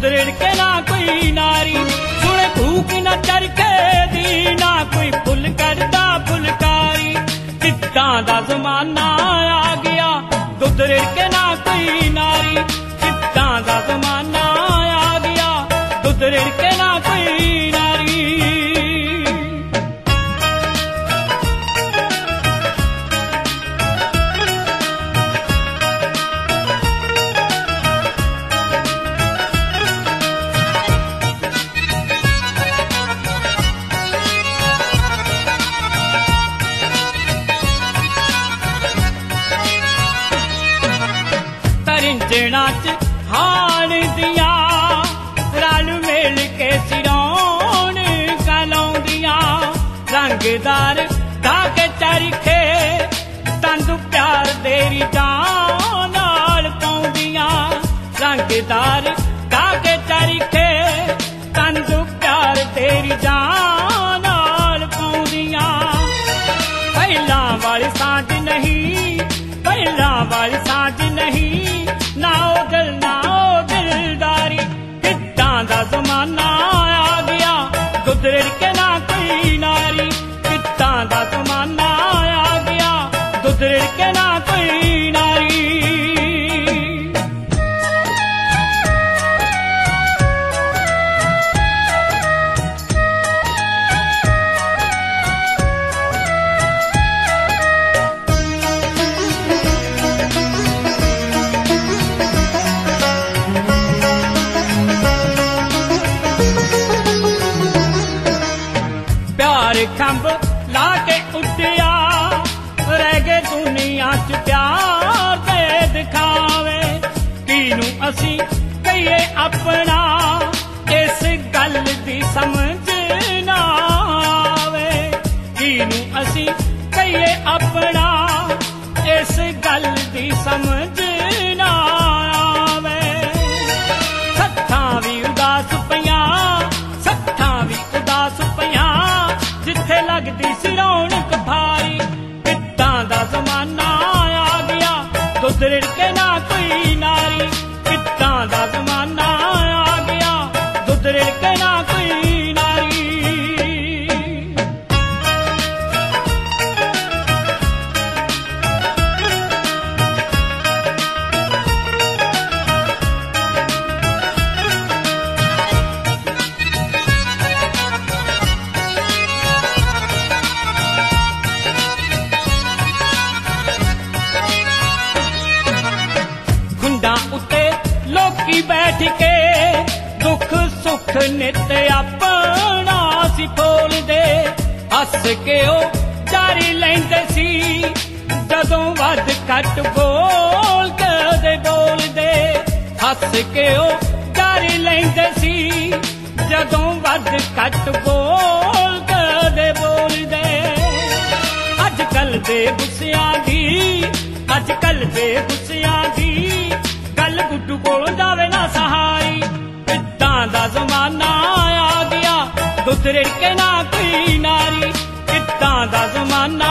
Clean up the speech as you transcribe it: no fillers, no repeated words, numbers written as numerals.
रिड़के ना कोई नारी, सुने भूख न चरखे दी, ना कोई फुल करदा फुलकारी। किद्दां दा जमाना आ गया, दुध रिड़के ना कोई नारी। किद्दां दा जमाना आ गया, दुध रिड़के ना कोई नारी। रिंझणा च हाण दिया रल मिल के सिरौन कलौंदियां, रंगदार धागे चरखे तंदू प्यार तेरी जान नाल पाउंदियां। रंगदार धागे चरखे तंदू प्यार तेरी जान नाल पाउंदियां। पहला वाली सांझ नहीं, पहला वाली सांझ नहीं, ना ओ दिल ना ओ दिलदारी। किद्दां दा जमाना आ गया, दुध रिड़के ना कोई नारी। किद्दां दा जमाना आ गया, दुध रिड़के ना कोई नारी। खंभ ला के उड्डिया, रह गए दुनिया च प्यार दे दिखावे। किनू असी कहिए अपना, इस गल दी समझ ना आवे। किनू असी कहिए अपना, इस गल दी समझ ना आवे। सत्थां भी उदास पियां, सत्थां भी उदास पियां, जिथे लगदी सी रौनक भारी। किद्दां दा जमाना आ गया, दुध रिड़के ना कोई नारी। किद्दां दा जमाना आ गया, दुध रिड़के ना कोई नारी। उत्ते लोकी बैठ के दुख सुख नित अपना सी बोलदे। हस के ओ जारी लैंदे सी, जदों वध घट बोल कदे बोलदे। हस के ओ जारी लैंदे सी, जदों वध घट बोल कदे बोलदे। अजकल दे गुस्सियां दी, अजकल दे गुस्सियां दी, गल गुड्डू कोलों जावे ना सहाई। किद्दां दा जमाना आ गया, दुध रिड़के ना कोई नारी। किद्दां दा जमाना